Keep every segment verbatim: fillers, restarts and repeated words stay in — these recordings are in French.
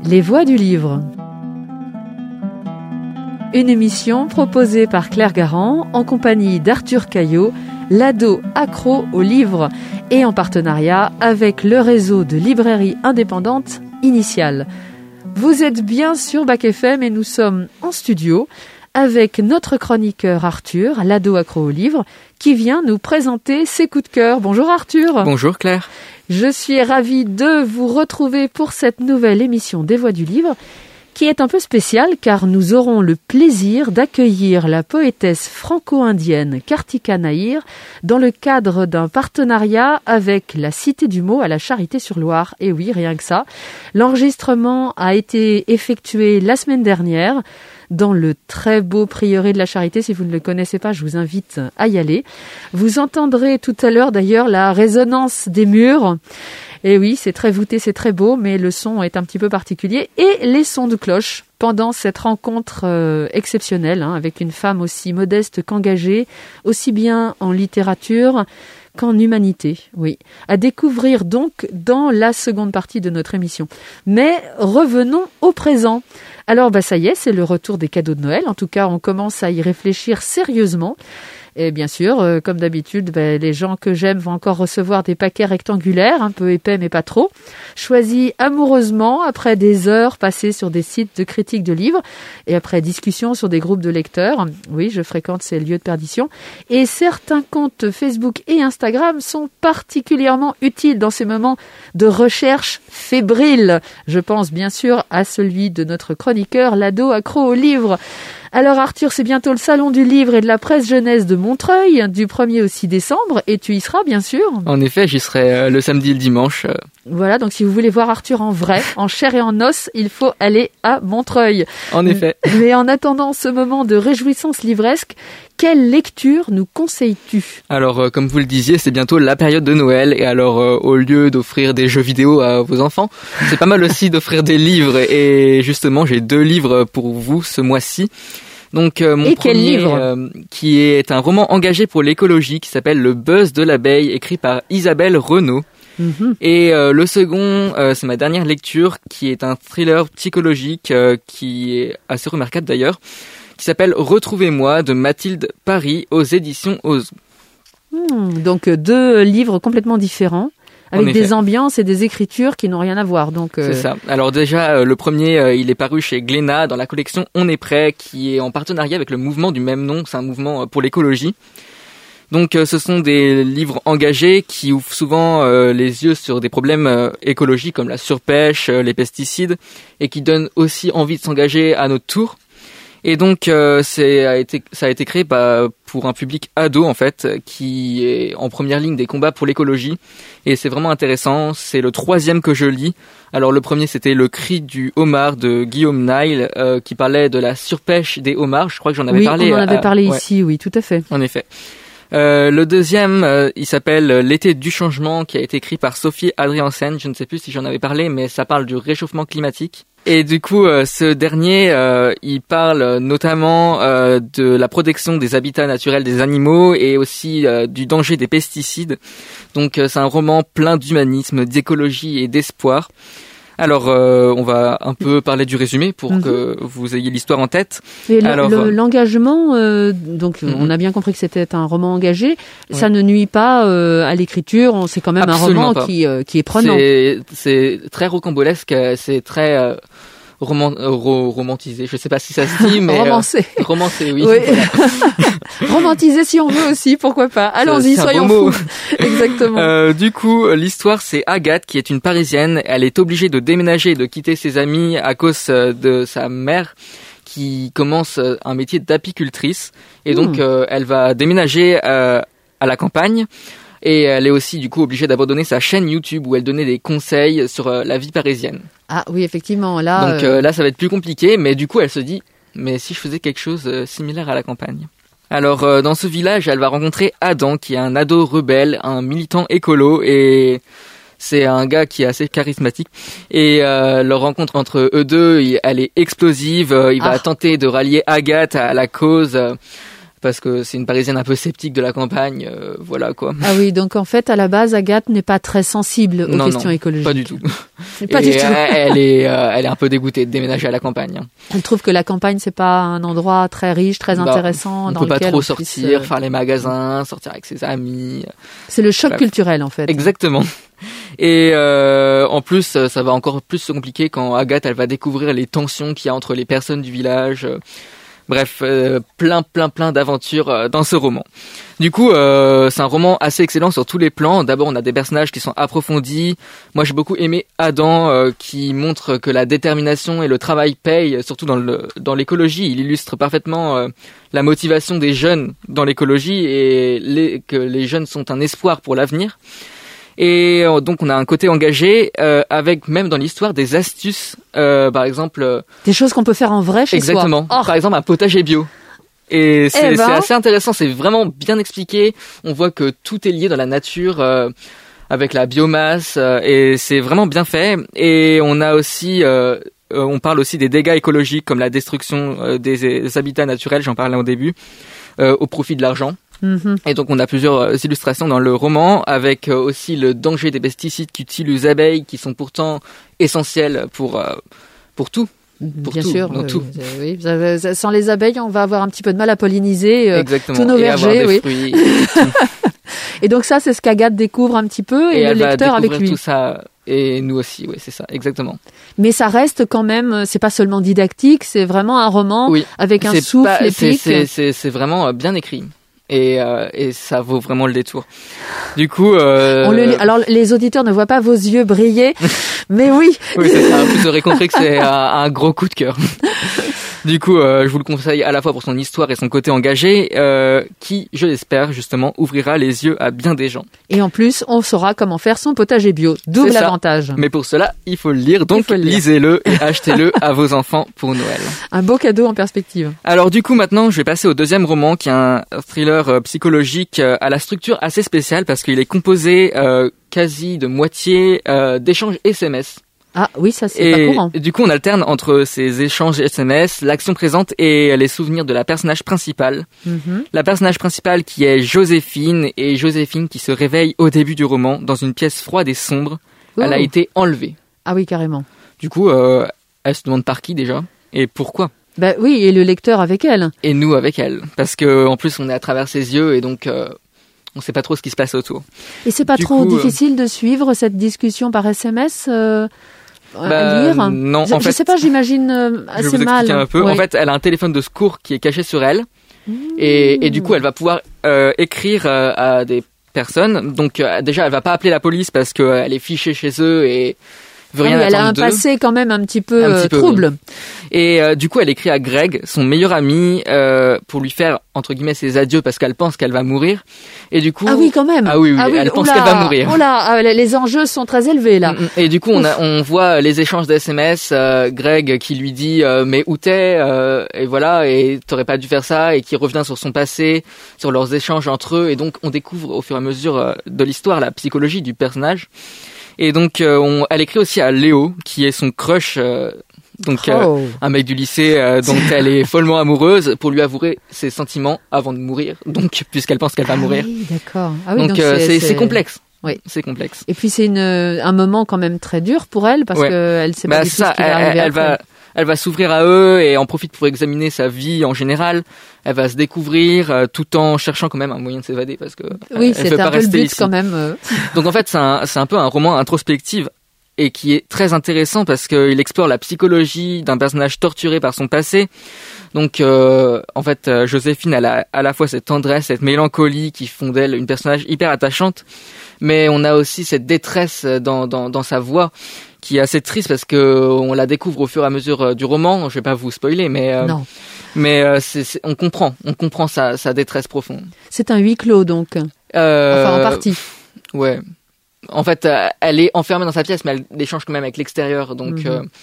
Les voix du livre. Une émission proposée par Claire Garand en compagnie d'Arthur Caillot, l'ado accro au livre, et en partenariat avec le réseau de librairies indépendantes Initial. Vous êtes bien sur Bac F M et nous sommes en studio avec notre chroniqueur Arthur, l'ado accro au livre, qui vient nous présenter ses coups de cœur. Bonjour Arthur. Bonjour Claire. Je suis ravie de vous retrouver pour cette nouvelle émission des Voix du livre, qui est un peu spéciale car nous aurons le plaisir d'accueillir la poétesse franco-indienne Kartika Nahir dans le cadre d'un partenariat avec la Cité du Mot à la Charité-sur-Loire. Et oui, rien que ça. L'enregistrement a été effectué la semaine dernière dans le très beau prieuré de la Charité. Si vous ne le connaissez pas, je vous invite à y aller. Vous entendrez tout à l'heure d'ailleurs la résonance des murs. Et oui, c'est très voûté, c'est très beau, mais le son est un petit peu particulier. Et les sons de cloche pendant cette rencontre euh, exceptionnelle, hein, avec une femme aussi modeste qu'engagée, aussi bien en littérature qu'en humanité, oui. À découvrir donc dans la seconde partie de notre émission. Mais revenons au présent. Alors, bah, ça y est, c'est le retour des cadeaux de Noël. En tout cas, on commence à y réfléchir sérieusement. Et bien sûr, euh, comme d'habitude, ben, les gens que j'aime vont encore recevoir des paquets rectangulaires, un peu épais mais pas trop, choisis amoureusement après des heures passées sur des sites de critiques de livres et après discussion sur des groupes de lecteurs. Oui, je fréquente ces lieux de perdition. Et certains comptes Facebook et Instagram sont particulièrement utiles dans ces moments de recherche fébrile. Je pense bien sûr à celui de notre chroniqueur, l'ado accro au livre. Alors Arthur, c'est bientôt le salon du livre et de la presse jeunesse de Montreuil, du premier au six décembre, et tu y seras bien sûr. En effet, j'y serai euh, le samedi et le dimanche. Euh... Voilà, donc si vous voulez voir Arthur en vrai, en chair et en os, il faut aller à Montreuil. En effet. Mais en attendant ce moment de réjouissance livresque, quelle lecture nous conseilles-tu ? Alors, euh, comme vous le disiez, c'est bientôt la période de Noël, et alors euh, au lieu d'offrir des jeux vidéo à vos enfants, c'est pas mal aussi d'offrir des livres, et justement, j'ai deux livres pour vous ce mois-ci. Donc euh, mon et premier, quel livre euh, qui est un roman engagé pour l'écologie, qui s'appelle Le buzz de l'abeille, écrit par Isabelle Renaud. Mm-hmm. Et euh, le second, euh, c'est ma dernière lecture, qui est un thriller psychologique, euh, qui est assez remarquable d'ailleurs, qui s'appelle Retrouvez-moi de Mathilde Paris aux éditions Oz. Mmh, donc deux livres complètement différents, avec des ambiances et des écritures qui n'ont rien à voir. Donc euh... c'est ça. Alors déjà, euh, le premier, euh, il est paru chez Glénat dans la collection On est prêt, qui est en partenariat avec le mouvement du même nom. C'est un mouvement euh, pour l'écologie. Donc euh, ce sont des livres engagés qui ouvrent souvent euh, les yeux sur des problèmes euh, écologiques comme la surpêche, euh, les pesticides, et qui donnent aussi envie de s'engager à notre tour. Et donc, euh, c'est, a été, ça a été créé bah, pour un public ado, en fait, qui est en première ligne des combats pour l'écologie. Et c'est vraiment intéressant. C'est le troisième que je lis. Alors, le premier, c'était Le cri du homard de Guillaume Nile, euh, qui parlait de la surpêche des homards. Je crois que j'en avais oui, parlé. Oui, on en avait à, parlé ouais. ici, oui, tout à fait. En effet. Euh, le deuxième, euh, il s'appelle L'été du changement, qui a été écrit par Sophie Adriansen. Je ne sais plus si j'en avais parlé, mais ça parle du réchauffement climatique. Et du coup, euh, ce dernier, euh, il parle notamment euh, de la protection des habitats naturels des animaux et aussi euh, du danger des pesticides. Donc, euh, c'est un roman plein d'humanisme, d'écologie et d'espoir. Alors, euh, on va un peu parler du résumé pour mm-hmm. que vous ayez l'histoire en tête. Et le, Alors, le, l'engagement, euh, donc mm-hmm. on a bien compris que c'était un roman engagé. Ouais. Ça ne nuit pas euh, à l'écriture. C'est quand même Absolument un roman pas. qui euh, qui est prenant. C'est, c'est très rocambolesque. C'est très euh, roman, euh, ro- romantisé. Je sais pas si ça se dit, mais romancé. Euh, romancé, oui. oui. Romantisé si on veut aussi, pourquoi pas. Allons-y, soyons fous. Exactement. Euh, du coup, l'histoire, c'est Agathe, qui est une Parisienne. Elle est obligée de déménager et de quitter ses amis à cause de sa mère, qui commence un métier d'apicultrice. Et donc, mmh. euh, elle va déménager euh, à la campagne. Et elle est aussi, du coup, obligée d'abandonner sa chaîne YouTube où elle donnait des conseils sur euh, la vie parisienne. Ah oui, effectivement. Là, donc euh... Euh, là, ça va être plus compliqué. Mais du coup, elle se dit, mais si je faisais quelque chose euh, similaire à la campagne. Alors, euh, dans ce village, elle va rencontrer Adam, qui est un ado rebelle, un militant écolo, et c'est un gars qui est assez charismatique. Et euh, leur rencontre entre eux deux, elle est explosive. Il va ah. tenter de rallier Agathe à la cause. parce que c'est une Parisienne un peu sceptique de la campagne, euh, voilà quoi. Ah oui, donc en fait, à la base, Agathe n'est pas très sensible aux non, questions non, écologiques. Pas du tout. Pas Et du tout. Elle est, euh, elle est un peu dégoûtée de déménager à la campagne. Hein. Elle trouve que la campagne, c'est pas un endroit très riche, très bah, intéressant. On dans peut pas lequel trop on sortir, puisse, euh... faire les magasins, sortir avec ses amis. C'est le choc Bref. culturel, en fait. Exactement. Et euh, en plus, ça va encore plus se compliquer quand Agathe, elle va découvrir les tensions qu'il y a entre les personnes du village. Bref, euh, plein, plein, plein d'aventures euh, dans ce roman. Du coup, euh, c'est un roman assez excellent sur tous les plans. D'abord, on a des personnages qui sont approfondis. Moi, j'ai beaucoup aimé Adam, euh, qui montre que la détermination et le travail payent, surtout dans le dans l'écologie. Il illustre parfaitement euh, la motivation des jeunes dans l'écologie et les, que les jeunes sont un espoir pour l'avenir. Et euh, donc on a un côté engagé euh, avec même dans l'histoire des astuces, euh, par exemple. Euh, des choses qu'on peut faire en vrai chez exactement. soi. Oh. Par exemple un potager bio. Et c'est, eh ben. c'est assez intéressant, c'est vraiment bien expliqué. On voit que tout est lié dans la nature euh, avec la biomasse euh, et c'est vraiment bien fait. Et on a aussi, euh, euh, on parle aussi des dégâts écologiques comme la destruction euh, des, des habitats naturels, j'en parlais au début, euh, au profit de l'argent. Mm-hmm. Et donc on a plusieurs illustrations dans le roman avec aussi le danger des pesticides qu'utilisent les abeilles qui sont pourtant essentiels pour euh, pour tout. Pour Bien tout, sûr, dans oui, tout. Oui, oui. Sans les abeilles, on va avoir un petit peu de mal à polliniser euh, Exactement. tous nos et vergers. Avoir des oui. fruits, et donc ça, c'est ce qu'Agathe découvre un petit peu et, et le elle lecteur va avec lui. Tout ça et nous aussi, oui, c'est ça, exactement. Mais ça reste quand même, c'est pas seulement didactique, c'est vraiment un roman oui. avec un c'est souffle pas, épique. C'est, c'est, c'est, c'est vraiment bien écrit. Et, euh, et ça vaut vraiment le détour. Du coup, euh... On le, alors les auditeurs ne voient pas vos yeux briller, mais oui. Oui, c'est ça. Vous aurez compris que c'est un, un gros coup de cœur. Du coup, euh, je vous le conseille à la fois pour son histoire et son côté engagé, euh, qui, je l'espère, justement, ouvrira les yeux à bien des gens. Et en plus, on saura comment faire son potager bio. Double c'est avantage. Ça. Mais pour cela, il faut le lire. Donc, le lire. lisez-le et achetez-le à vos enfants pour Noël. Un beau cadeau en perspective. Alors, du coup, maintenant, je vais passer au deuxième roman, qui est un thriller euh, psychologique euh, à la structure assez spéciale, parce qu'il est composé euh, quasi de moitié euh, d'échanges S M S. Ah oui, ça c'est et pas courant. Du coup, on alterne entre ces échanges S M S, l'action présente et les souvenirs de la personnage principale. Mm-hmm. La personnage principale qui est Joséphine, et Joséphine qui se réveille au début du roman dans une pièce froide et sombre. Oh. Elle a été enlevée. Ah oui, carrément. Du coup, euh, elle se demande par qui déjà et pourquoi. Bah oui, et le lecteur avec elle. Et nous avec elle, parce que en plus on est à travers ses yeux et donc euh, on sait pas trop ce qui se passe autour. Et c'est pas du trop coup, difficile euh... de suivre cette discussion par S M S euh... Bah, à lire. Non, je, en fait, je sais pas, j'imagine euh, assez je vais vous mal. expliquer un peu. Oui. En fait, elle a un téléphone de secours qui est caché sur elle, mmh. et, et du coup, elle va pouvoir euh, écrire euh, à des personnes. Donc, euh, déjà, elle va pas appeler la police parce que euh, elle est fichée chez eux et veut rien oui, elle a attendre un d'eux. passé quand même un petit peu, Un petit euh, peu, trouble. Oui. Et euh, du coup, elle écrit à Greg, son meilleur ami, euh, pour lui faire entre guillemets ses adieux parce qu'elle pense qu'elle va mourir. Et du coup, ah oui, quand même. Ah oui, oui, ah oui elle pense oula, qu'elle va mourir. Oh là, les enjeux sont très élevés là. Et du coup, on, a, on voit les échanges d'S M S. Euh, Greg qui lui dit euh, mais où t'es euh, et voilà, et t'aurais pas dû faire ça, et qui revient sur son passé, sur leurs échanges entre eux. Et donc, on découvre au fur et à mesure euh, de l'histoire la psychologie du personnage. Et donc, euh, on, elle écrit aussi à Léo, qui est son crush, euh, donc oh. euh, un mec du lycée euh, dont elle est follement amoureuse, pour lui avouer ses sentiments avant de mourir. Donc, puisqu'elle pense qu'elle va ah mourir. Oui, d'accord. Ah oui, donc, donc euh, c'est, c'est, c'est... c'est complexe. Oui. C'est complexe. Et puis c'est une, un moment quand même très dur pour elle parce ouais. qu'elle sait bah, pas du tout ça, ce qui va elle, arriver elle après. va, elle va s'ouvrir à eux et en profite pour examiner sa vie en général. Elle va se découvrir euh, tout en cherchant quand même un moyen de s'évader parce que oui, elle, c'est elle un peu le but ici. quand même. Euh... Donc en fait, c'est un, c'est un peu un roman introspectif et qui est très intéressant parce qu'il explore la psychologie d'un personnage torturé par son passé. Donc, euh, en fait, euh, Joséphine, elle a à la fois cette tendresse, cette mélancolie qui font d'elle une personnage hyper attachante, mais on a aussi cette détresse dans, dans, dans sa voix qui est assez triste parce que on la découvre au fur et à mesure du roman. Je vais pas vous spoiler, mais euh, non. mais euh, c'est, c'est, on comprend, on comprend sa, sa détresse profonde. C'est un huis clos donc. Euh, enfin, en partie. Ouais. En fait, euh, elle est enfermée dans sa pièce, mais elle échange quand même avec l'extérieur. Donc, mm-hmm. euh,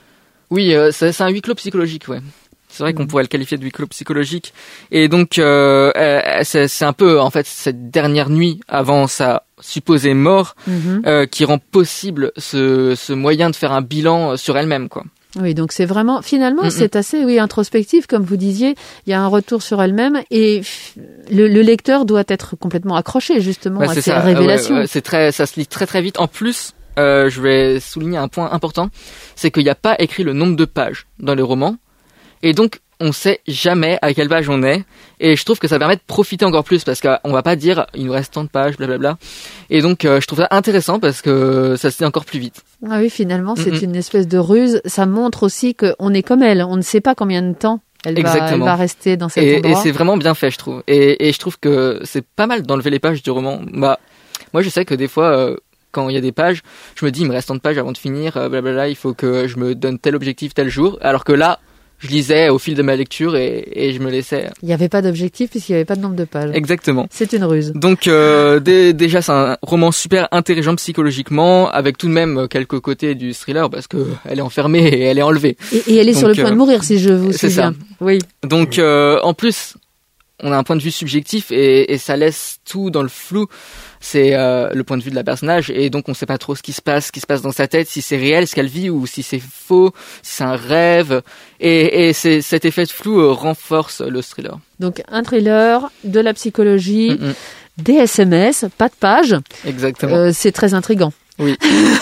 oui, euh, c'est, c'est un huis clos psychologique, ouais. C'est vrai mmh. qu'on pourrait le qualifier de huis clos psychologique. Et donc, euh, c'est, c'est un peu, en fait, cette dernière nuit avant sa supposée mort mmh. euh, qui rend possible ce, ce moyen de faire un bilan sur elle-même, quoi. Oui, donc c'est vraiment, finalement, Mm-mm. c'est assez, oui, introspectif, comme vous disiez. Il y a un retour sur elle-même et le, le lecteur doit être complètement accroché, justement, Bah, à c'est ces ça. révélations. Ouais, ouais, c'est très, ça se lit très très vite. En plus, euh, je vais souligner un point important, c'est qu'il n'y a pas écrit le nombre de pages dans le roman, et donc on sait jamais à quelle page on est. Et je trouve que ça permet de profiter encore plus parce qu'on va pas dire il nous reste tant de pages, blablabla. Et donc euh, je trouve ça intéressant parce que ça se lit encore plus vite. Ah oui, finalement, c'est Mm-mm. une espèce de ruse. Ça montre aussi qu'on est comme elle. On ne sait pas combien de temps elle, va, elle Exactement. va rester dans cet Et, endroit. et c'est vraiment bien fait, je trouve. Et, et je trouve que c'est pas mal d'enlever les pages du roman. Bah, moi, je sais que des fois, euh, quand il y a des pages, je me dis, il me reste tant de pages avant de finir, euh, blablabla, il faut que je me donne tel objectif tel jour. Alors que là, je lisais au fil de ma lecture et, et je me laissais. Il n'y avait pas d'objectif puisqu'il n'y avait pas de nombre de pages. Exactement. C'est une ruse. Donc euh, dé- déjà c'est un roman super intelligent psychologiquement, avec tout de même quelques côtés du thriller parce que elle est enfermée et elle est enlevée. Et, et elle est Donc, sur le point euh, de mourir, si je vous c'est souviens. ça. Oui. Donc euh, en plus on a un point de vue subjectif et, et ça laisse tout dans le flou. C'est euh, le point de vue de la personnage et donc on sait pas trop ce qui se passe, ce qui se passe dans sa tête, si c'est réel ce qu'elle vit ou si c'est faux, si c'est un rêve. Et, et c'est, cet effet de flou euh, renforce le thriller. Donc un thriller, de la psychologie, Mm-mm. des S M S, pas de page. Exactement. Euh, c'est très intriguant. Oui.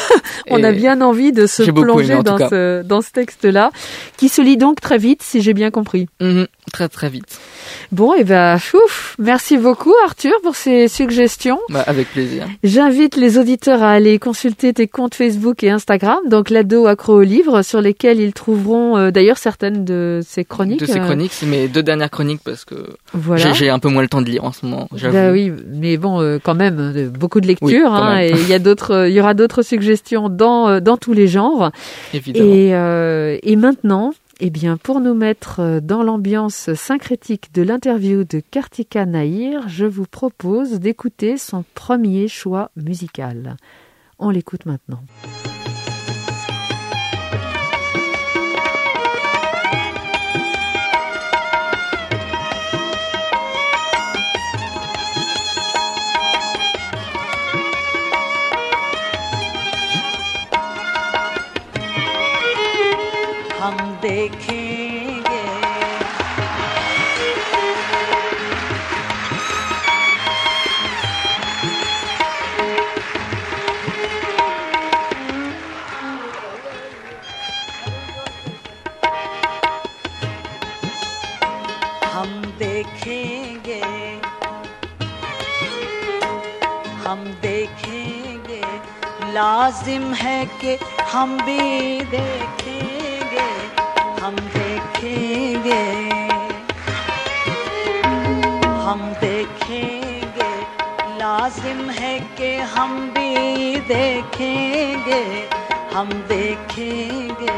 On Et a bien envie de se j'ai beaucoup plonger aimé, en tout dans cas. ce, dans ce texte-là, qui se lit donc très vite, si j'ai bien compris. Mhm. Très très vite. Bon, et ben, ouf, merci beaucoup Arthur pour ces suggestions. Bah, avec plaisir. J'invite les auditeurs à aller consulter tes comptes Facebook et Instagram, donc l'ado accro au livre, sur lesquels ils trouveront euh, d'ailleurs certaines de ces chroniques. De ces euh, chroniques, c'est mes deux dernières chroniques parce que Voilà. j'ai, j'ai un peu moins le temps de lire en ce moment, j'avoue. Bah oui, mais bon, euh, quand même, euh, beaucoup de lectures, Oui, quand hein, même. et il y a d'autres, euh, il y aura d'autres suggestions dans euh, dans tous les genres. Évidemment. Et euh, et maintenant, eh bien, pour nous mettre euh, dans l'ambiance syncrétique de l'interview de Kartika Nahir, je vous propose d'écouter son premier choix musical. On l'écoute maintenant. हम देखेंगे हम देखेंगे हम देखेंगे लाजिम है कि हम भी देखेंगे हम देखेंगे हम देखेंगे लाजिम है कि हम भी देखेंगे हम देखेंगे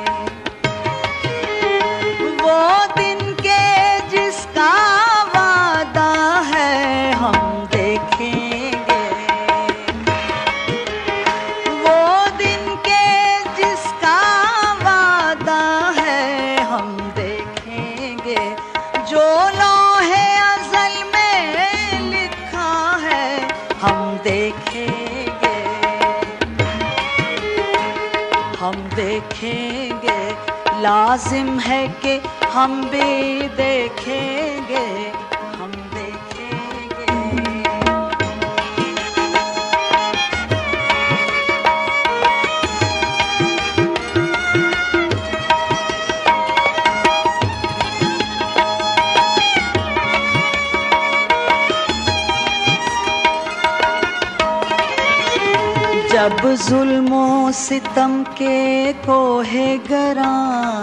वो दिन के जिसका वादा है हम देखेंगे वो दिन के जिसका वादा है हम देखेंगे जो लौहे अज़ल में लिखा है हम देखेंगे हम देखेंगे लाजिम है कि हम भी देखेंगे हम देखेंगे जब जुल्मो सितम के कोहे गरा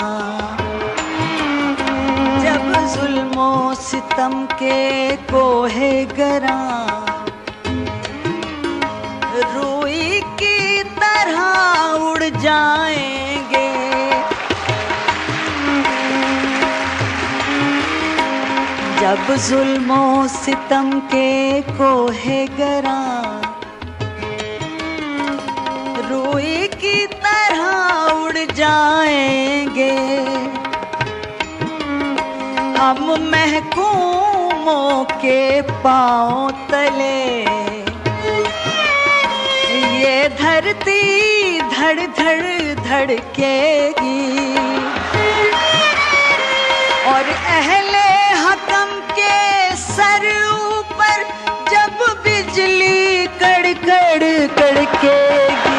जब जुल्मो सितम के कोहे गरा रूई की तरह उड़ जाएंगे जब जुल्मो सितम के कोहे गरा रूई की तरह उड़ जाएंगे हम महकूमों के पांव तले ये धर धरती धड़ धड़ धड़केगी और अहले हकम के सर ऊपर जब बिजली कड़कड़ कड़केगी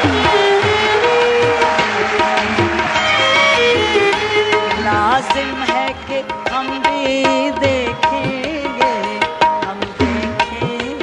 लाजिम है कि हम भी देखेंगे हम देखेंगे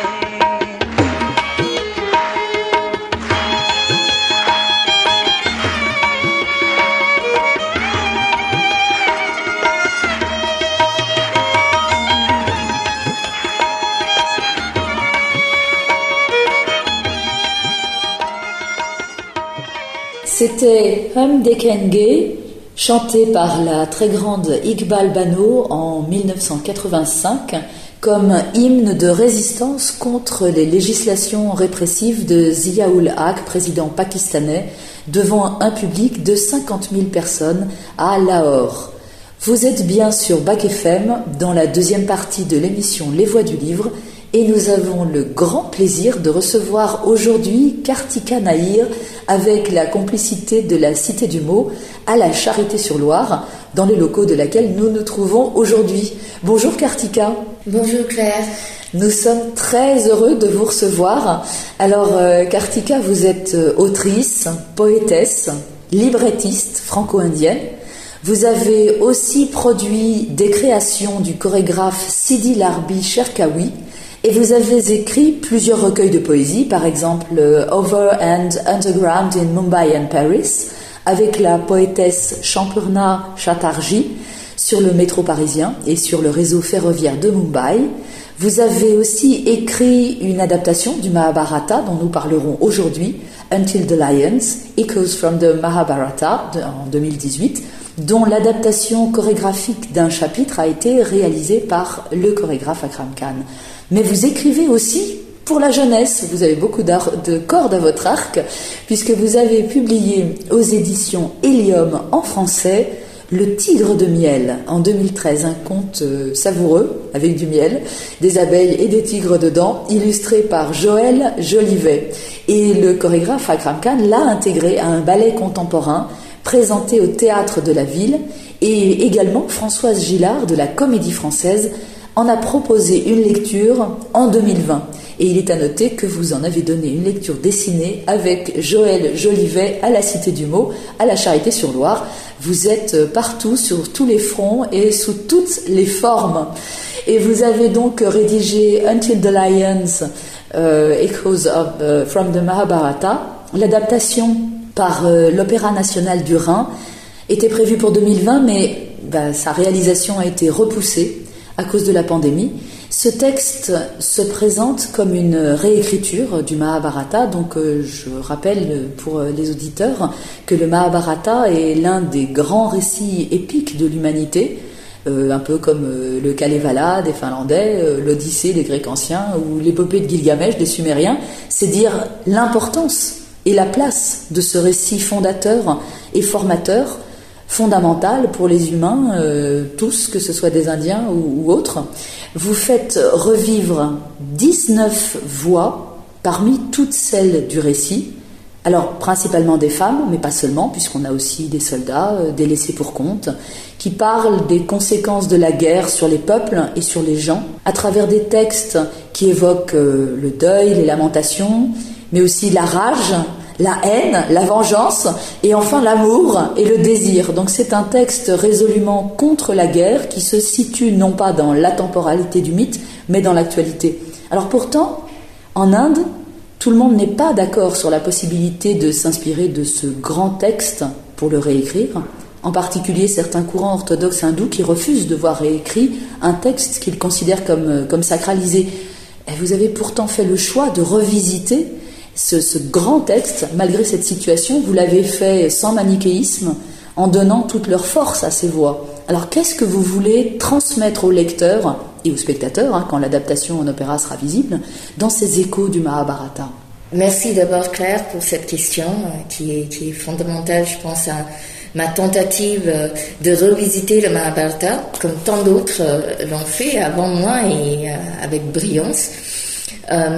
C'était Hum Dekenge, chanté par la très grande Iqbal Bano en dix-neuf cent quatre-vingt-cinq comme hymne de résistance contre les législations répressives de Zia-ul Haq, président pakistanais, devant un public de cinquante mille personnes à Lahore. Vous êtes bien sur Bac F M dans la deuxième partie de l'émission Les Voix du Livre et nous avons le grand plaisir de recevoir aujourd'hui Kartika Nahir avec la complicité de la Cité du Mot à la Charité-sur-Loire, dans les locaux de laquelle nous nous trouvons aujourd'hui. Bonjour Kartika. Bonjour Claire. Nous sommes très heureux de vous recevoir. Alors euh, Kartika, vous êtes euh, autrice, poétesse, librettiste franco-indienne. Vous avez aussi produit des créations du chorégraphe Sidi Larbi Cherkaoui et vous avez écrit plusieurs recueils de poésie, par exemple euh, Over and Underground in Mumbai and Paris, avec la poétesse Champurna Chatterjee sur le métro parisien et sur le réseau ferroviaire de Mumbai. Vous avez aussi écrit une adaptation du Mahabharata dont nous parlerons aujourd'hui, Until the Lions, Echoes from the Mahabharata, de, en deux mille dix-huit, dont l'adaptation chorégraphique d'un chapitre a été réalisée par le chorégraphe Akram Khan. Mais vous écrivez aussi pour la jeunesse, vous avez beaucoup de cordes à votre arc, puisque vous avez publié aux éditions Hélium en français Le Tigre de Miel en deux mille treize, un conte savoureux avec du miel, des abeilles et des tigres dedans, illustré par Joël Jolivet. Et le chorégraphe Akram Khan l'a intégré à un ballet contemporain présenté au Théâtre de la Ville, et également Françoise Gillard de la Comédie Française en a proposé une lecture en deux mille vingt. Et il est à noter que vous en avez donné une lecture dessinée avec Joël Jolivet à la Cité du Mot, à la Charité-sur-Loire. Vous êtes partout, sur tous les fronts et sous toutes les formes. Et vous avez donc rédigé Until the Lions, uh, Echoes of, uh, from the Mahabharata. L'adaptation par uh, l'Opéra National du Rhin était prévue pour deux mille vingt, mais bah, sa réalisation a été repoussée à cause de la pandémie. Ce texte se présente comme une réécriture du Mahabharata. Donc euh, je rappelle pour les auditeurs que le Mahabharata est l'un des grands récits épiques de l'humanité, euh, un peu comme euh, le Kalevala des Finlandais, euh, l'Odyssée des Grecs anciens ou l'épopée de Gilgamesh des Sumériens. C'est dire l'importance et la place de ce récit fondateur et formateur, fondamental pour les humains, euh, tous, que ce soit des Indiens ou, ou autres. Vous faites revivre dix-neuf voix parmi toutes celles du récit, alors principalement des femmes, mais pas seulement, puisqu'on a aussi des soldats, euh, des laissés pour compte, qui parlent des conséquences de la guerre sur les peuples et sur les gens, à travers des textes qui évoquent euh, le deuil, les lamentations, mais aussi la rage, la haine, la vengeance et enfin l'amour et le désir. Donc c'est un texte résolument contre la guerre qui se situe non pas dans la temporalité du mythe mais dans l'actualité. Alors pourtant, en Inde, tout le monde n'est pas d'accord sur la possibilité de s'inspirer de ce grand texte pour le réécrire, en particulier certains courants orthodoxes hindous qui refusent de voir réécrit un texte qu'ils considèrent comme, comme sacralisé. Et vous avez pourtant fait le choix de revisiter Ce, ce grand texte, malgré cette situation, vous l'avez fait sans manichéisme, en donnant toute leur force à ces voix. Alors qu'est-ce que vous voulez transmettre aux lecteurs et aux spectateurs, hein, quand l'adaptation en opéra sera visible, dans ces échos du Mahabharata? Merci d'abord Claire pour cette question euh, qui, est, qui est fondamentale, je pense, à ma tentative euh, de revisiter le Mahabharata, comme tant d'autres euh, l'ont fait avant moi et euh, avec brillance. Euh,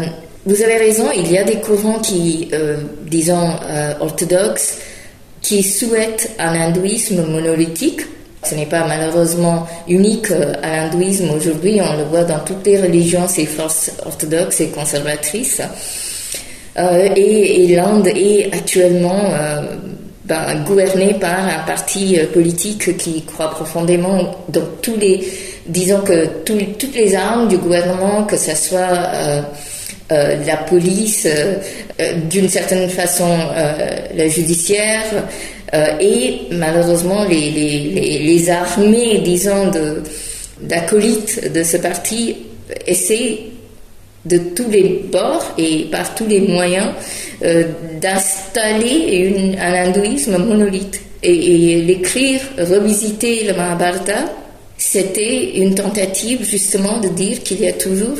vous avez raison, il y a des courants qui, euh, disons, euh, orthodoxes, qui souhaitent un hindouisme monolithique. Ce n'est pas malheureusement unique à l'hindouisme aujourd'hui, on le voit dans toutes les religions, ces forces orthodoxes et conservatrices. Euh, et, et l'Inde est actuellement euh, ben, gouvernée par un parti politique qui croit profondément dans tous les, disons que tout, toutes les armes du gouvernement, que ce soit euh, euh, la police, euh, euh, d'une certaine façon euh, la judiciaire, Euh, et malheureusement les, les, les, les armées, disons, de, d'acolytes de ce parti essaient de tous les bords et par tous les moyens euh, d'installer une, un hindouisme monolithe. Et, et l'écrire, revisiter le Mahabharata, c'était une tentative justement de dire qu'il y a toujours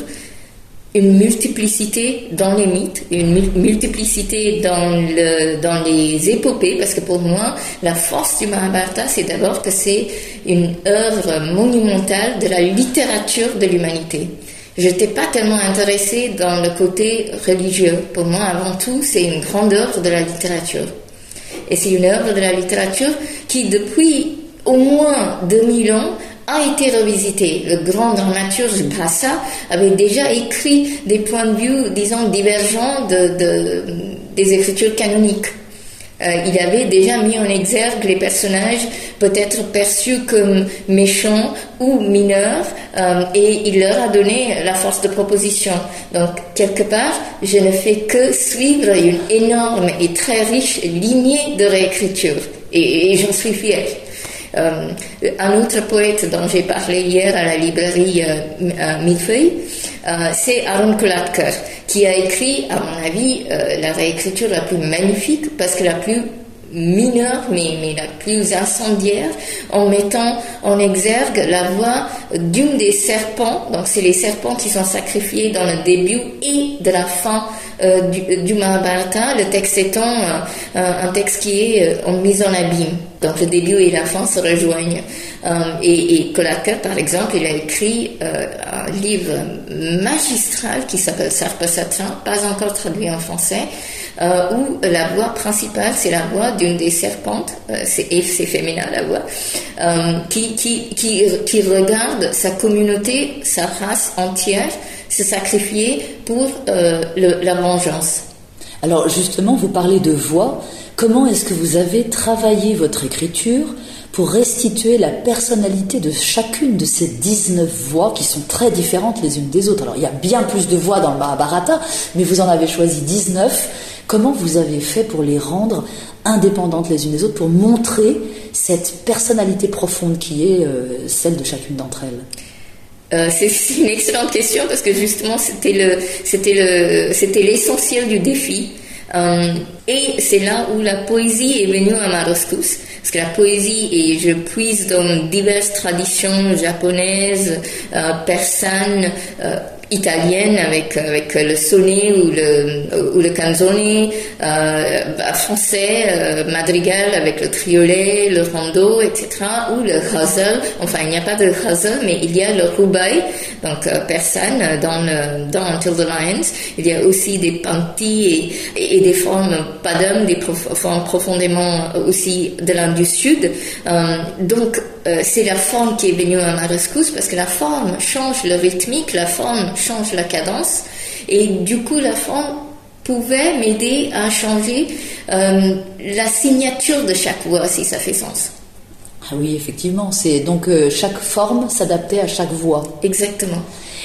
une multiplicité dans les mythes, une multiplicité dans, le, dans les épopées, parce que pour moi, la force du Mahabharata, c'est d'abord que c'est une œuvre monumentale de la littérature de l'humanité. Je n'étais pas tellement intéressée dans le côté religieux. Pour moi, avant tout, c'est une grande œuvre de la littérature. Et c'est une œuvre de la littérature qui, depuis au moins deux mille ans, a été revisité. Le grand dramaturge Bhasa avait déjà écrit des points de vue, disons, divergents de, de, des écritures canoniques. Euh, il avait déjà mis en exergue les personnages peut-être perçus comme méchants ou mineurs, euh, et il leur a donné la force de proposition. Donc, quelque part, je ne fais que suivre une énorme et très riche lignée de réécriture. Et, et j'en suis fière. Euh, un autre poète dont j'ai parlé hier à la librairie euh, euh, Millefeuille, euh, c'est Arun Kolatkar, qui a écrit, à mon avis, euh, la réécriture la plus magnifique, parce que la plus mineure, mais, mais la plus incendiaire, en mettant en exergue la voix d'une des serpents. Donc c'est les serpents qui sont sacrifiés dans le début et de la fin euh, du, du Mahabharata, le texte étant euh, un texte qui est euh, en mise en abîme. Donc le début et la fin se rejoignent. Euh, et, et Kolatkar, par exemple, il a écrit euh, un livre magistral qui s'appelle Sarpasatra, pas encore traduit en français, euh, où la voix principale, c'est la voix d'une des serpentes, euh, c'est, et c'est féminin la voix, euh, qui, qui, qui, qui regarde sa communauté, sa race entière, se sacrifier pour euh, le, la vengeance. Alors justement, vous parlez de voix. Comment est-ce que vous avez travaillé votre écriture pour restituer la personnalité de chacune de ces dix-neuf voix qui sont très différentes les unes des autres? Alors il y a bien plus de voix dans le Mahabharata, mais vous en avez choisi dix-neuf. Comment vous avez fait pour les rendre indépendantes les unes des autres, pour montrer cette personnalité profonde qui est euh, celle de chacune d'entre elles? Euh, c'est, c'est une excellente question, parce que justement c'était le, c'était le, c'était l'essentiel du défi. Euh, et c'est là où la poésie est venue à ma rescousse, parce que la poésie, et je puise dans diverses traditions japonaises, euh, persanes, euh, italienne avec avec le sonnet ou le ou le canzone, euh, français, euh, madrigal avec le triolet, le rondo, et cetera, ou le ghazal. Enfin, il n'y a pas de ghazal, mais il y a le rubai, donc euh, persane dans le dans Until the Lions. Il y a aussi des pantis et, et des formes padam, des prof, formes profondément aussi de l'Inde du Sud. Euh, donc euh, c'est la forme qui est venue à ma rescousse, parce que la forme change le rythmique, la forme change la cadence, et du coup la forme pouvait m'aider à changer euh, la signature de chaque voix, si ça fait sens. Ah oui, effectivement, c'est donc euh, chaque forme s'adaptait à chaque voix. Exactement.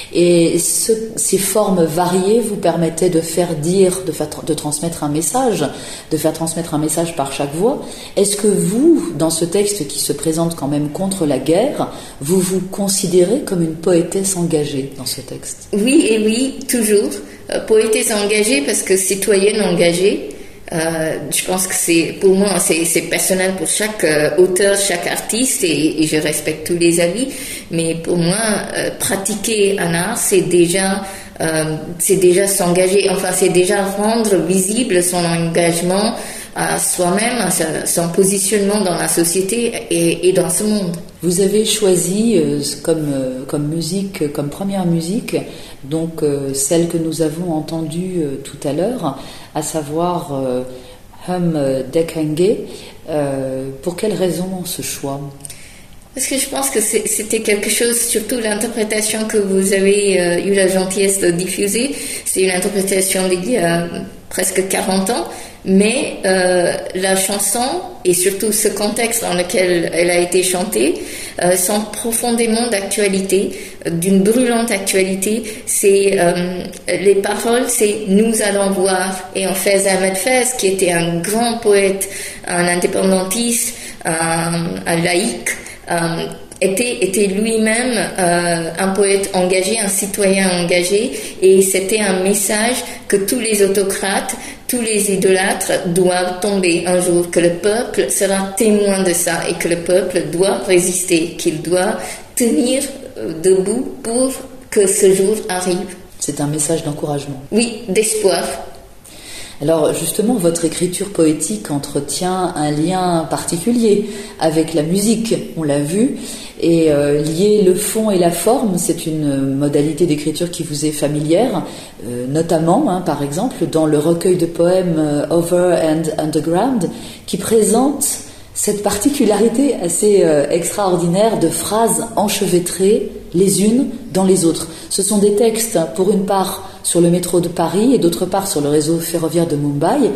Et ce, ces formes variées vous permettaient de faire dire, de, faire, de transmettre un message, de faire transmettre un message par chaque voix. Est-ce que vous, dans ce texte qui se présente quand même contre la guerre, vous vous considérez comme une poétesse engagée dans ce texte? Oui et oui, toujours. Euh, poétesse engagée parce que citoyenne engagée. Euh, je pense que c'est, pour moi, c'est, c'est personnel pour chaque euh, auteur, chaque artiste, et, et je respecte tous les avis. Mais pour moi, euh, pratiquer un art, c'est déjà, euh, c'est déjà s'engager. Enfin, c'est déjà rendre visible son engagement à soi-même, à sa, son positionnement dans la société et, et dans ce monde. Vous avez choisi euh, comme, euh, comme musique, comme première musique, donc euh, celle que nous avons entendue euh, tout à l'heure, à savoir euh, Hum Dekhange. Euh, pour quelle raison ce choix ? Parce que je pense que c'était quelque chose, surtout l'interprétation que vous avez euh, eu la gentillesse de diffuser, c'est une interprétation d'il y a presque quarante ans, mais euh, la chanson et surtout ce contexte dans lequel elle a été chantée euh, sont profondément d'actualité, d'une brûlante actualité. C'est euh, les paroles, c'est nous allons voir. Et en fait, Ahmed Fez, qui était un grand poète, un indépendantiste, un, un laïc, Euh, était, était lui-même euh, un poète engagé, un citoyen engagé, et c'était un message que tous les autocrates, tous les idolâtres doivent tomber un jour, que le peuple sera témoin de ça et que le peuple doit résister, qu'il doit tenir debout pour que ce jour arrive. C'est un message d'encouragement. Oui, d'espoir. Alors justement, votre écriture poétique entretient un lien particulier avec la musique, on l'a vu, et euh, lier le fond et la forme, c'est une modalité d'écriture qui vous est familière, euh, notamment, hein, par exemple, dans le recueil de poèmes euh, Over and Underground, qui présente cette particularité assez euh, extraordinaire de phrases enchevêtrées les unes dans les autres. Ce sont des textes, pour une part, sur le métro de Paris et d'autre part sur le réseau ferroviaire de Mumbai.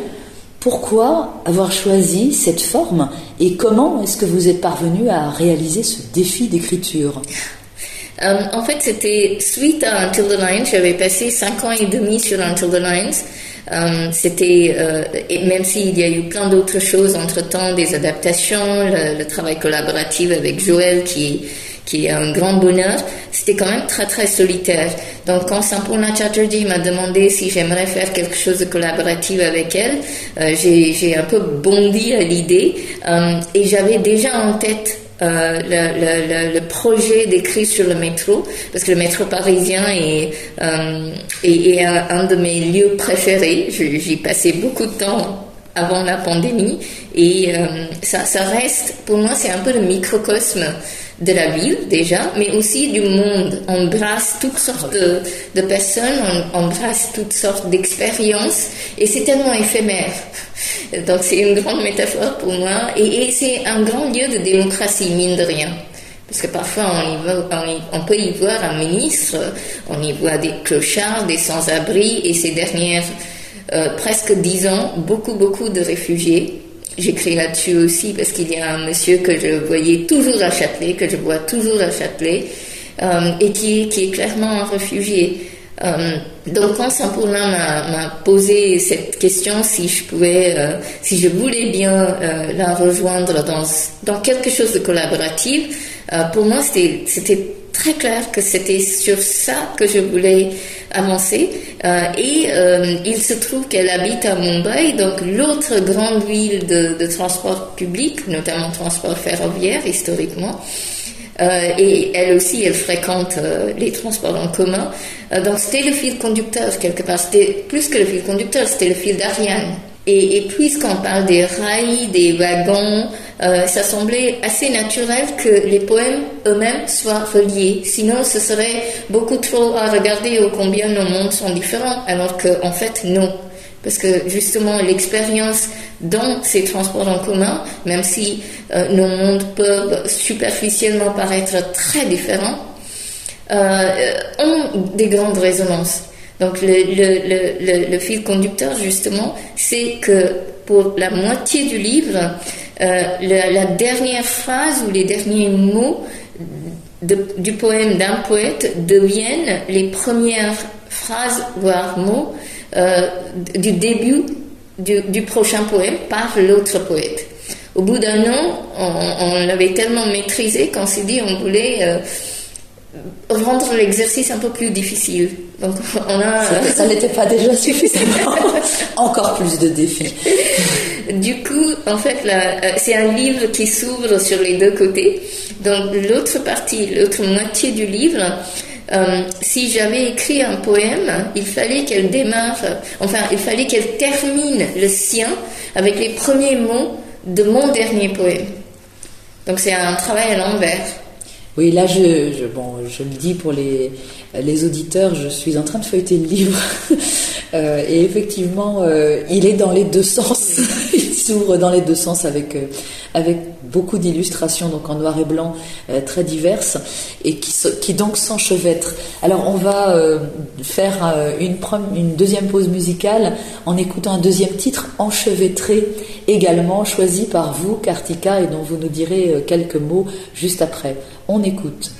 Pourquoi avoir choisi cette forme et comment est-ce que vous êtes parvenu à réaliser ce défi d'écriture ? Euh, en fait, c'était suite à Until the Lines. J'avais passé cinq ans et demi sur Until the Lines. Euh, c'était, euh, et même s'il y a eu plein d'autres choses entre-temps, des adaptations, le, le travail collaboratif avec Joël qui qui est un grand bonheur, c'était quand même très très solitaire. Donc quand Sampurna Chatterjee m'a demandé si j'aimerais faire quelque chose de collaboratif avec elle, euh, j'ai, j'ai un peu bondi à l'idée euh, et j'avais déjà en tête euh, le, le, le projet d'écrire sur le métro, parce que le métro parisien est, euh, est, est un, un de mes lieux préférés. J'y passais beaucoup de temps avant la pandémie et euh, ça, ça reste, pour moi c'est un peu le microcosme de la ville déjà, mais aussi du monde. On embrasse toutes sortes de, de personnes, on embrasse toutes sortes d'expériences et c'est tellement éphémère. Donc c'est une grande métaphore pour moi et, et c'est un grand lieu de démocratie, mine de rien. Parce que parfois on, y va, on, y, on peut y voir un ministre, on y voit des clochards, des sans-abri et ces dernières euh, presque dix ans, beaucoup beaucoup de réfugiés. J'écris là-dessus aussi parce qu'il y a un monsieur que je voyais toujours à Châtelet, que je vois toujours à Châtelet, euh, et qui est, qui est clairement un réfugié. Euh, donc quand Sampurna m'a, m'a posé cette question, si je pouvais, euh, si je voulais bien euh, la rejoindre dans, dans quelque chose de collaboratif, euh, pour moi c'était, c'était très clair que c'était sur ça que je voulais avancer. Euh, et euh, il se trouve qu'elle habite à Mumbai, donc l'autre grande ville de, de transport public, notamment transport ferroviaire historiquement. Euh, et elle aussi, elle fréquente euh, les transports en commun. Euh, donc c'était le fil conducteur quelque part. C'était plus que le fil conducteur, c'était le fil d'Ariane. Et, et puisqu'on parle des rails, des wagons, euh, ça semblait assez naturel que les poèmes eux-mêmes soient reliés. Sinon, ce serait beaucoup trop à regarder ô combien nos mondes sont différents, alors qu'en fait, non. Parce que justement, l'expérience dans ces transports en commun, même si euh, nos mondes peuvent superficiellement paraître très différents, euh, ont des grandes résonances. Donc le, le, le, le, le fil conducteur, justement, c'est que pour la moitié du livre, euh, la, la dernière phrase ou les derniers mots de, du poème d'un poète deviennent les premières phrases, voire mots, euh, du début du, du prochain poème par l'autre poète. Au bout d'un an, on, on l'avait tellement maîtrisé qu'on s'est dit on voulait euh, rendre l'exercice un peu plus difficile. Donc on a... Ça, ça n'était pas déjà suffisamment. Encore plus de défis. Du coup, en fait, là, c'est un livre qui s'ouvre sur les deux côtés. Donc l'autre partie, l'autre moitié du livre, euh, si j'avais écrit un poème, il fallait qu'elle démarre, enfin, il fallait qu'elle termine le sien avec les premiers mots de mon dernier poème. Donc c'est un travail à l'envers. Oui, là, je, je, bon, je le dis pour les, les auditeurs, je suis en train de feuilleter le livre. euh, et effectivement, euh, il est dans les deux sens. Il s'ouvre dans les deux sens avec, euh, avec beaucoup d'illustrations, donc en noir et blanc, euh, très diverses, et qui, qui donc s'enchevêtrent. Alors, on va euh, faire euh, une, prom- une deuxième pause musicale en écoutant un deuxième titre, Enchevêtré, également choisi par vous, Kartika, et dont vous nous direz euh, quelques mots juste après. On écoute.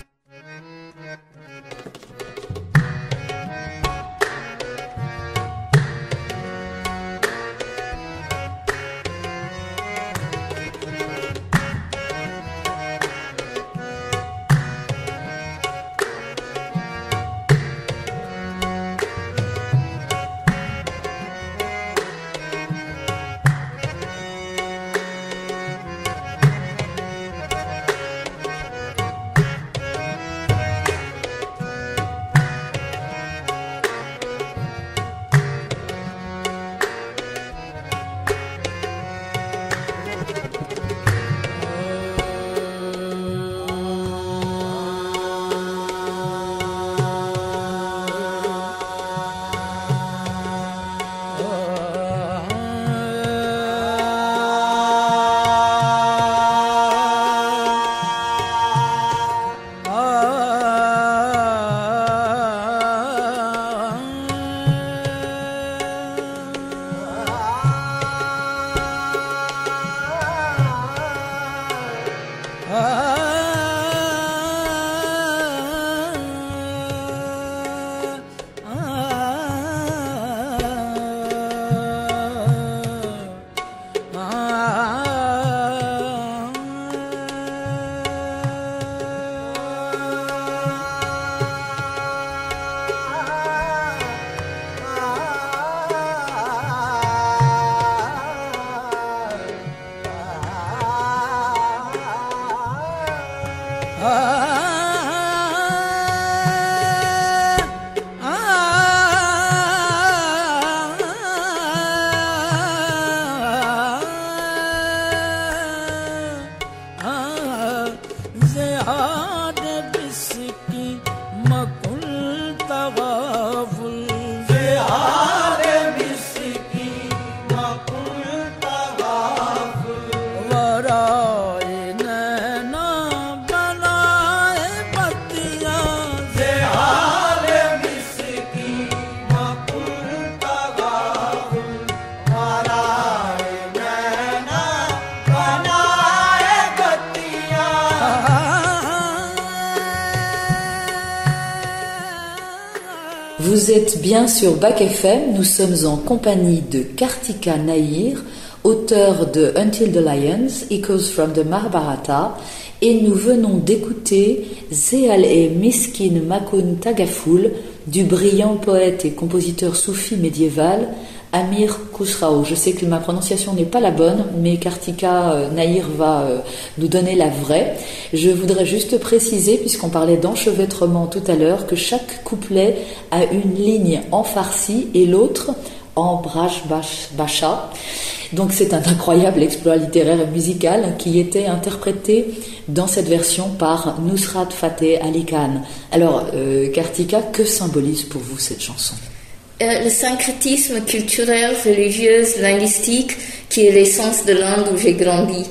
Vous êtes bien sur Bac F M, nous sommes en compagnie de Kartika Nayir, auteur de Until the Lions, Echoes from the Mahabharata, et nous venons d'écouter Zeal-e Miskin Makun Tagaful du brillant poète et compositeur soufi médiéval Amir Khusrau. Je sais que ma prononciation n'est pas la bonne, mais Kartika euh, Nayir va euh, nous donner la vraie. Je voudrais juste préciser, puisqu'on parlait d'enchevêtrement tout à l'heure, que chaque couplet a une ligne en farsi et l'autre en braj basha. Donc c'est un incroyable exploit littéraire et musical qui était interprété dans cette version par Nusrat Fateh Ali Khan. Alors, euh, Kartika, que symbolise pour vous cette chanson ? Euh, le syncrétisme culturel, religieux, linguistique, qui est l'essence de l'Inde où j'ai grandi.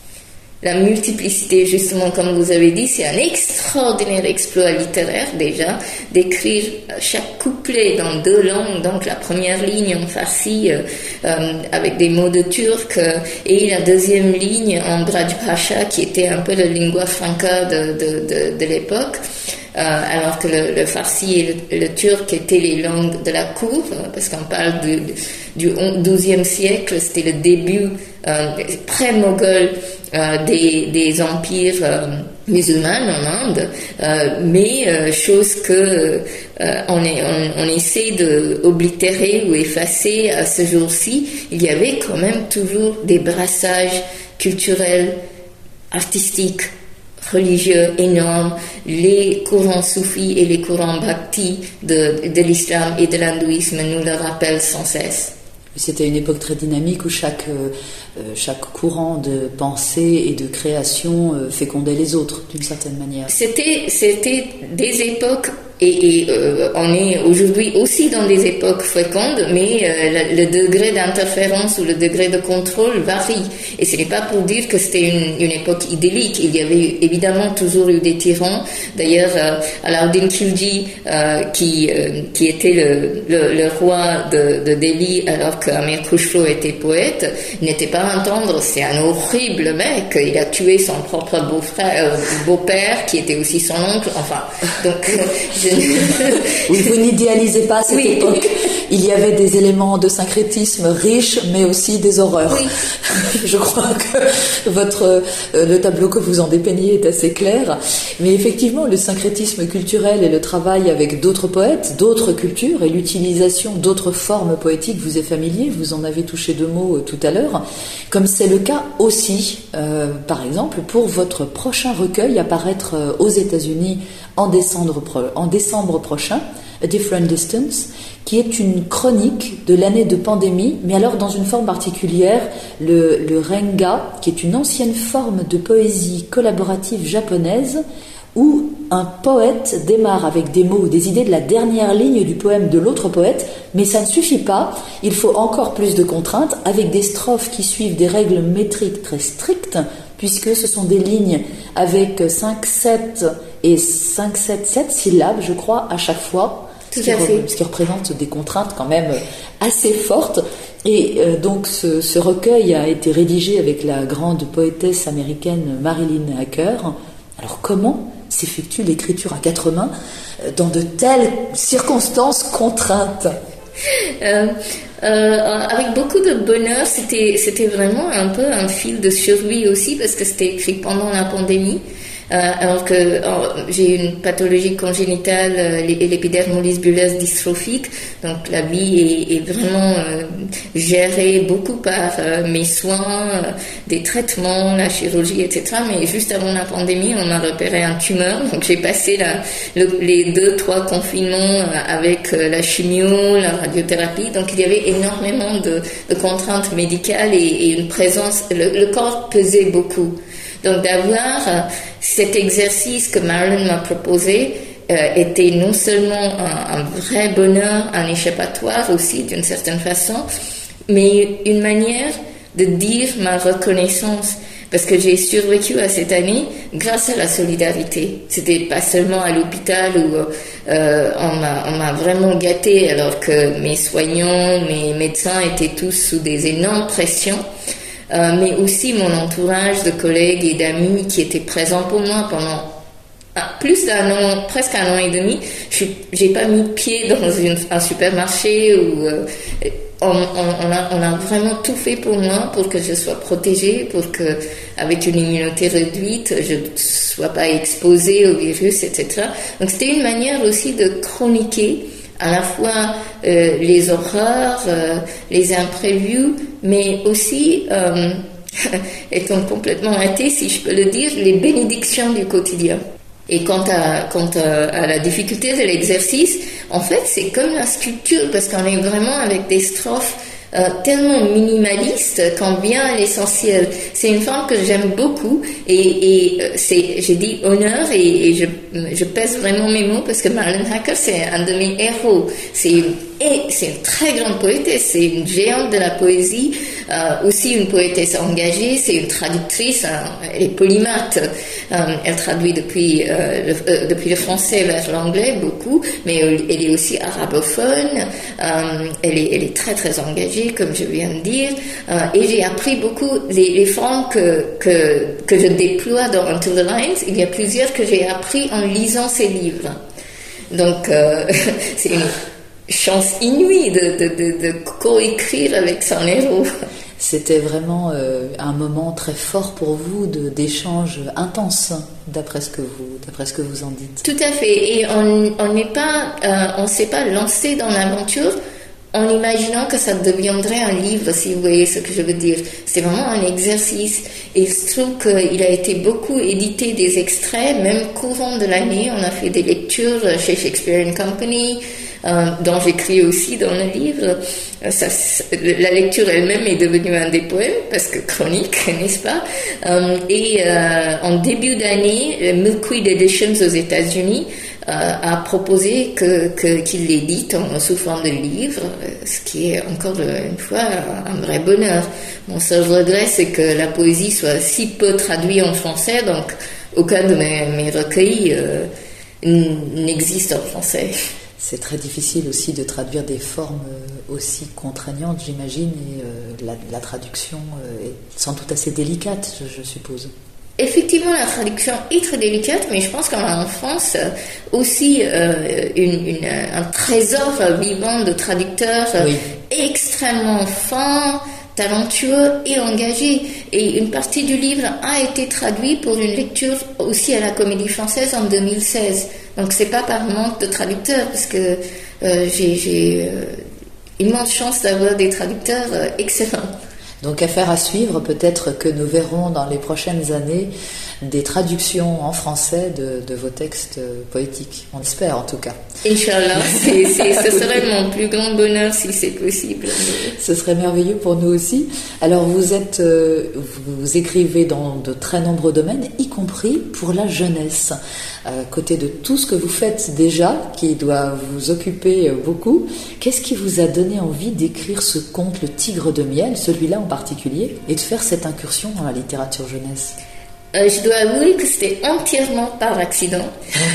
La multiplicité, justement, comme vous avez dit, c'est un extraordinaire exploit littéraire déjà, d'écrire chaque couplet dans deux langues, donc la première ligne en farsi euh, euh, avec des mots de turc euh, et la deuxième ligne en braj bhasha qui était un peu la lingua franca de, de, de, de l'époque. Euh, alors que le, le farsi et le, le turc étaient les langues de la cour, parce qu'on parle du, du douzième siècle, c'était le début euh, pré-moghol euh, des, des empires euh, musulmans en Inde, euh, mais euh, chose que euh, on, est, on, on essaie de oblitérer ou effacer à ce jour-ci. Il y avait quand même toujours des brassages culturels, artistiques, religieux énormes, les courants soufis et les courants bhakti de, de l'islam et de l'hindouisme nous le rappellent sans cesse. C'était une époque très dynamique où chaque, euh, chaque courant de pensée et de création euh, fécondait les autres d'une certaine manière. C'était, c'était des époques, et, et euh, on est aujourd'hui aussi dans des époques fécondes, mais euh, le, le degré d'interférence ou le degré de contrôle varie. Et ce n'est pas pour dire que c'était une, une époque idyllique. Il y avait évidemment toujours eu des tyrans. D'ailleurs, euh, Alauddin Khilji, euh, qui, euh, qui était le, le, le roi de, de Delhi alors qu'Amir Khusro était poète, n'était pas à entendre. C'est un horrible mec. Il a tué son propre beau-frère, euh, beau-père, qui était aussi son oncle. Enfin, donc... Je... Oui, vous n'idéalisez pas cette oui. époque. Il y avait des éléments de syncrétisme riches, mais aussi des horreurs. Oui. Je crois que votre, euh, le tableau que vous en dépeignez est assez clair. Mais effectivement, le syncrétisme culturel et le travail avec d'autres poètes, d'autres cultures et l'utilisation d'autres formes poétiques vous est familier. Vous en avez touché deux mots euh, tout à l'heure. Comme c'est le cas aussi, euh, par exemple, pour votre prochain recueil à paraître euh, aux États-Unis en décembre, pro- en décembre prochain, A Different Distance, qui est une chronique de l'année de pandémie, mais alors dans une forme particulière, le, le renga, qui est une ancienne forme de poésie collaborative japonaise, où un poète démarre avec des mots ou des idées de la dernière ligne du poème de l'autre poète, mais ça ne suffit pas, il faut encore plus de contraintes, avec des strophes qui suivent des règles métriques très strictes, puisque ce sont des lignes avec cinq, sept et cinq, sept, sept syllabes, je crois, à chaque fois, Tout ce, qui à fait. re, ce qui représente des contraintes quand même assez fortes. Et euh, donc ce, ce recueil a été rédigé avec la grande poétesse américaine Marilyn Hacker. Alors comment s'effectue l'écriture à quatre mains dans de telles circonstances contraintes? Euh, euh, avec beaucoup de bonheur, c'était, c'était vraiment un peu un fil de survie aussi, parce que c'était écrit pendant la pandémie. Euh, alors que euh, j'ai une pathologie congénitale, euh, l'épidermolyse bulleuse dystrophique, donc la vie est, est vraiment euh, gérée beaucoup par euh, mes soins, euh, des traitements, la chirurgie, et cetera. Mais juste avant la pandémie, on m'a repéré un tumeur, donc j'ai passé la, le, les deux, trois confinements euh, avec euh, la chimio, la radiothérapie. Donc il y avait énormément de, de contraintes médicales et, et une présence. Le, le corps pesait beaucoup. Donc d'avoir euh, cet exercice que Marilyn m'a proposé euh, était non seulement un, un vrai bonheur, un échappatoire aussi d'une certaine façon, mais une manière de dire ma reconnaissance, parce que j'ai survécu à cette année grâce à la solidarité. C'était pas seulement à l'hôpital où euh, on m'a, on m'a vraiment gâtée alors que mes soignants, mes médecins étaient tous sous des énormes pressions. Euh, mais aussi mon entourage de collègues et d'amis qui étaient présents pour moi pendant ah, plus d'un an, presque un an et demi. Je j'ai pas mis pied dans une, un supermarché où euh, on, on, on, a, on a vraiment tout fait pour moi, pour que je sois protégée, pour que, avec une immunité réduite, je ne sois pas exposée au virus, et cetera. Donc c'était une manière aussi de chroniquer à la fois euh, les horreurs, euh, les imprévus, mais aussi, euh, étant complètement athée, si je peux le dire, les bénédictions du quotidien. Et quant à, quant à, à la difficulté de l'exercice, en fait, c'est comme la sculpture, parce qu'on est vraiment avec des strophes Euh, tellement minimaliste qu'on vient à l'essentiel. C'est une forme que j'aime beaucoup et, et euh, c'est, j'ai dit honneur et, et je, je pèse vraiment mes mots parce que Marilyn Hacker, c'est un de mes héros. C'est une, et c'est une très grande poétesse, c'est une géante de la poésie, euh, aussi une poétesse engagée, c'est une traductrice, hein, elle est polymathe. Euh, elle traduit depuis, euh, le, euh, depuis le français vers l'anglais beaucoup, mais elle est aussi arabophone, euh, elle, est, elle est très très engagée, comme je viens de dire, euh, et j'ai appris beaucoup les, les formes que, que, que je déploie dans Into the Lines. Il y a plusieurs que j'ai appris en lisant ces livres. Donc, euh, c'est une chance inouïe de, de, de, de coécrire avec son héros. C'était vraiment euh, un moment très fort pour vous de, d'échanges intenses, d'après ce que vous, d'après ce que vous en dites. Tout à fait. Et on, on n'est pas, euh, on s'est pas lancé dans l'aventure en imaginant que ça deviendrait un livre, si vous voyez ce que je veux dire. C'est vraiment un exercice. Et il se trouve qu'il a été beaucoup édité des extraits, même courant de l'année. On a fait des lectures chez Shakespeare and Company, euh, dont j'écris aussi dans le livre. Ça, la lecture elle-même est devenue un des poèmes, parce que chronique, n'est-ce pas? euh, Et euh, en début d'année, Milkweed Editions aux États-Unis Euh, a proposé que, que, qu'il l'édite en, sous forme de livre, ce qui est encore une fois un vrai bonheur. Mon seul regret, c'est que la poésie soit si peu traduite en français, donc aucun de mes, mes recueils euh, n'existe en français. C'est très difficile aussi de traduire des formes aussi contraignantes, j'imagine, et euh, la, la traduction euh, est sans doute assez délicate, je, je suppose. Effectivement, la traduction est très délicate, mais je pense qu'on a en France aussi euh, une, une, un trésor vivant de traducteurs oui. extrêmement fins, talentueux et engagés. Et une partie du livre a été traduite pour une lecture aussi à la Comédie Française en deux mille seize. Donc c'est pas par manque de traducteurs, parce que euh, j'ai, j'ai euh, immense chance d'avoir des traducteurs euh, excellents. Donc affaire à suivre, peut-être que nous verrons dans les prochaines années des traductions en français de, de vos textes poétiques. On espère en tout cas. Inch'Allah, c'est, c'est, ce serait mon plus grand bonheur si c'est possible. Ce serait merveilleux pour nous aussi. Alors vous êtes, euh, vous écrivez dans de très nombreux domaines, y compris pour la jeunesse. À côté de tout ce que vous faites déjà, qui doit vous occuper beaucoup, qu'est-ce qui vous a donné envie d'écrire ce conte, Le Tigre de Miel, celui-là en particulier, et de faire cette incursion dans la littérature jeunesse? euh, Je dois avouer que c'était entièrement par accident.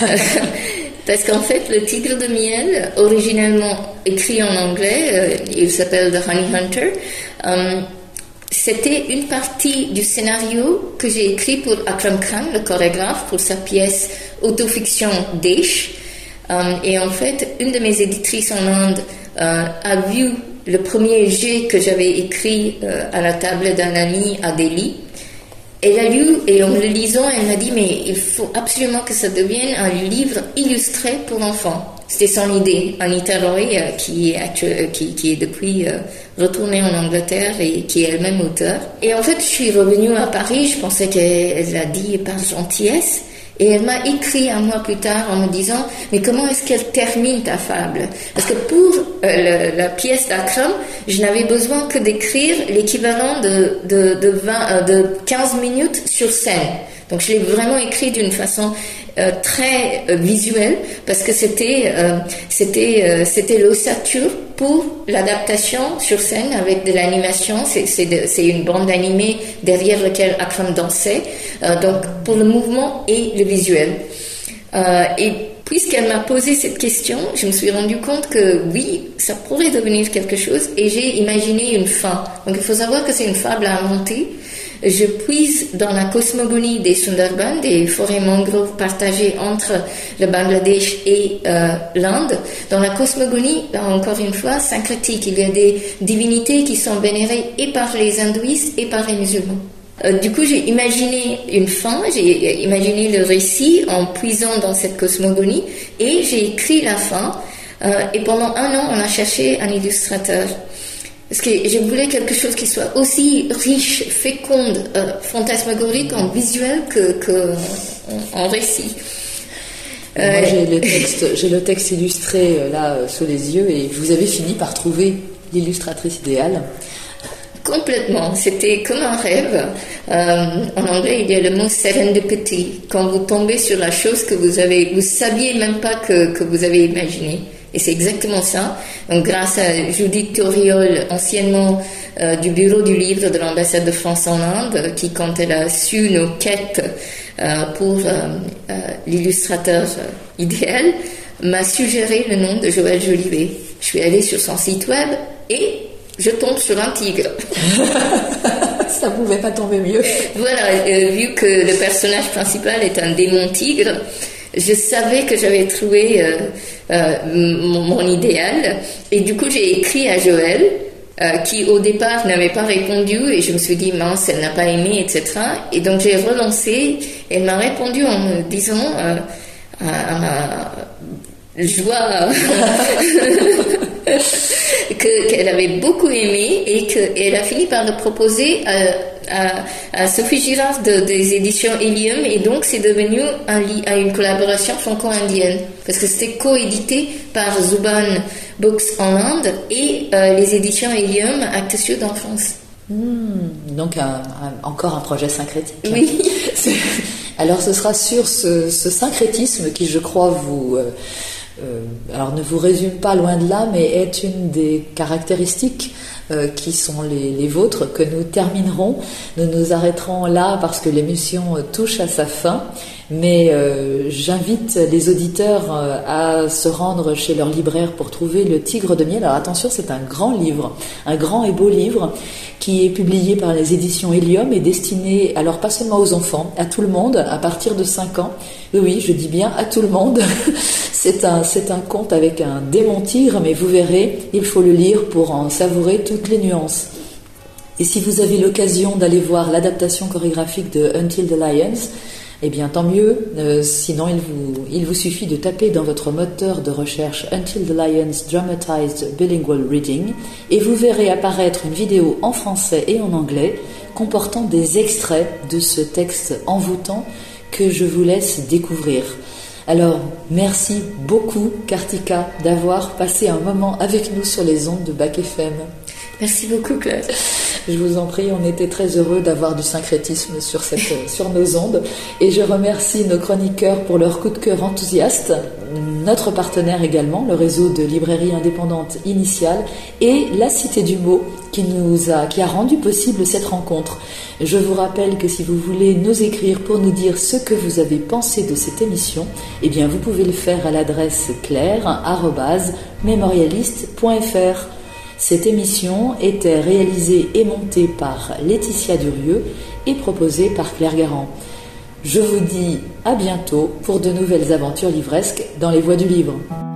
Parce qu'en fait, Le Tigre de Miel, originellement écrit en anglais, euh, il s'appelle The Honey Hunter, euh, c'était une partie du scénario que j'ai écrit pour Akram Khan, le chorégraphe, pour sa pièce autofiction Desh. Euh, et en fait, une de mes éditrices en Inde euh, a vu le premier jet que j'avais écrit euh, à la table d'un ami à Delhi. Elle a lu, et en le lisant, elle m'a dit, mais il faut absolument que ça devienne un livre illustré pour enfants. C'était son idée. Anita Roy, euh, qui, est actu- qui, qui est depuis euh, retournée en Angleterre et qui est elle-même auteure. Et en fait, je suis revenue à Paris, je pensais qu'elle l'a dit par gentillesse. Et elle m'a écrit un mois plus tard en me disant, mais comment est-ce qu'elle termine ta fable? Parce que pour euh, le, la pièce d'Akram, je n'avais besoin que d'écrire l'équivalent de, de, de, vingt, euh, de quinze minutes sur scène. Donc je l'ai vraiment écrit d'une façon euh, très euh, visuelle, parce que c'était, euh, c'était, euh, c'était l'ossature pour l'adaptation sur scène avec de l'animation. C'est, c'est, de, c'est une bande animée derrière laquelle Akram dansait, euh, donc pour le mouvement et le visuel. Euh, et puisqu'elle m'a posé cette question, je me suis rendu compte que oui, ça pourrait devenir quelque chose, et j'ai imaginé une fin. Donc il faut savoir que c'est une fable à inventer. Je puise dans la cosmogonie des Sundarbans, des forêts mangroves partagées entre le Bangladesh et euh, l'Inde. Dans la cosmogonie, là encore une fois, syncrétique, il y a des divinités qui sont vénérées et par les hindouistes et par les musulmans. Euh, du coup, j'ai imaginé une fin, j'ai imaginé le récit en puisant dans cette cosmogonie, et j'ai écrit la fin. Euh, et pendant un an, on a cherché un illustrateur. Parce que je voulais quelque chose qui soit aussi riche, féconde, euh, fantasmagorique en visuel que, que en, en récit. Euh, Moi, j'ai le texte, j'ai le texte illustré euh, là euh, sous les yeux, et vous avez fini par trouver l'illustratrice idéale. Complètement, c'était comme un rêve. Euh, en anglais, il y a le mot serendipity, quand vous tombez sur la chose que vous avez, vous saviez même pas que, que vous avez imaginé. Et c'est exactement ça. Donc, grâce à Judith Toriol, anciennement euh, du bureau du livre de l'ambassade de France en Inde, qui, quand elle a su nos quêtes euh, pour euh, euh, l'illustrateur euh, idéal, m'a suggéré le nom de Joël Jolivet. Je suis allée sur son site web et je tombe sur un tigre. Ça pouvait pas tomber mieux. Voilà, euh, vu que le personnage principal est un démon tigre, je savais que j'avais trouvé euh, euh, mon, mon idéal, et du coup j'ai écrit à Joël, euh, qui au départ n'avait pas répondu, et je me suis dit mince, elle n'a pas aimé, et cetera. Et donc j'ai relancé, et elle m'a répondu en me disant euh, à, à ma joie que, qu'elle avait beaucoup aimé et qu'elle a fini par le proposer à, à, à Sophie Girard de, des éditions Helium, et donc c'est devenu un, un, une collaboration franco-indienne parce que c'était coédité par Zuban Books en Inde et euh, les éditions Helium Actes Sud en France. Mmh, donc un, un, encore un projet syncrétique. Oui. Alors ce sera sur ce, ce syncrétisme qui, je crois, vous euh, euh, alors ne vous résume pas loin de là, mais est une des caractéristiques euh, qui sont les, les vôtres, que nous terminerons. Nous nous arrêterons là parce que l'émission touche à sa fin. Mais euh, j'invite les auditeurs euh, à se rendre chez leur libraire pour trouver Le Tigre de Miel. Alors attention, c'est un grand livre, un grand et beau livre qui est publié par les éditions Helium et destiné, alors pas seulement aux enfants, à tout le monde, à partir de cinq ans. Oui, oui, je dis bien à tout le monde. C'est un, c'est un conte avec un démentir, mais vous verrez, il faut le lire pour en savourer toutes les nuances. Et si vous avez l'occasion d'aller voir l'adaptation chorégraphique de Until the Lions, eh bien, tant mieux. Euh, sinon, il vous, il vous suffit de taper dans votre moteur de recherche Until the Lions Dramatized Bilingual Reading et vous verrez apparaître une vidéo en français et en anglais comportant des extraits de ce texte envoûtant que je vous laisse découvrir. Alors, merci beaucoup, Kartika, d'avoir passé un moment avec nous sur les ondes de Bac F M. Merci beaucoup, Claire. Je vous en prie, on était très heureux d'avoir du syncrétisme sur, cette, sur nos ondes. Et je remercie nos chroniqueurs pour leur coup de cœur enthousiaste, notre partenaire également, le réseau de librairies indépendantes Initiales, et la Cité du Mot qui, nous a, qui a rendu possible cette rencontre. Je vous rappelle que si vous voulez nous écrire pour nous dire ce que vous avez pensé de cette émission, eh bien vous pouvez le faire à l'adresse claire arobase mémorialiste point f r. Cette émission était réalisée et montée par Laetitia Durieux et proposée par Claire Garand. Je vous dis à bientôt pour de nouvelles aventures livresques dans les voies du livre.